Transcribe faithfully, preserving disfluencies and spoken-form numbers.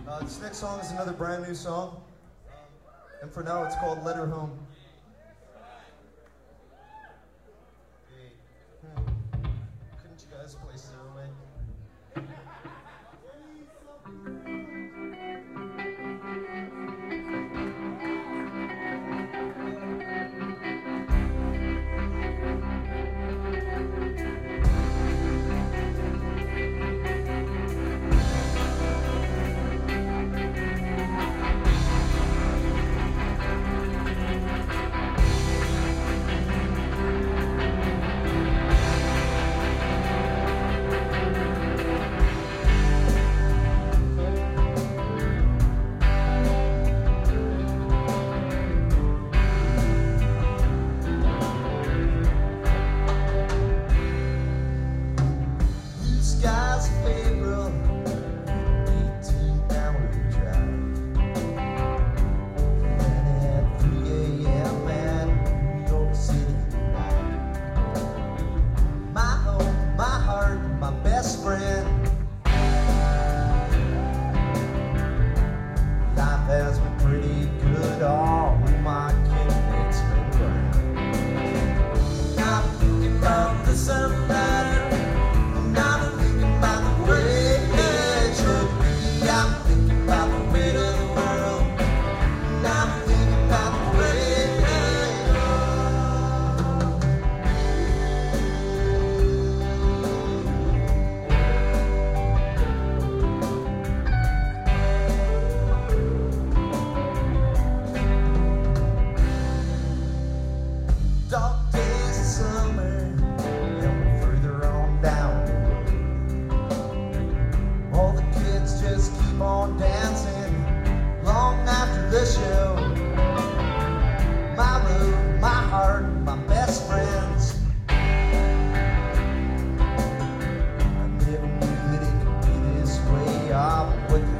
Uh, this next song is another brand new song, and for now it's called Let Her Home. Hey, hmm. Couldn't you guys play Stairway? Skies of April, eighteen hour drive. And at three a m at New York City tonight. My home, my heart, my best friend. Life has been pretty good, all my kinmates been brown. I'm thinking about the sunlight. Dark days of summer, and we're further on down the road. All the kids just keep on dancing long after the show. My room, my heart, my best friends. I never knew that it could be this way. I would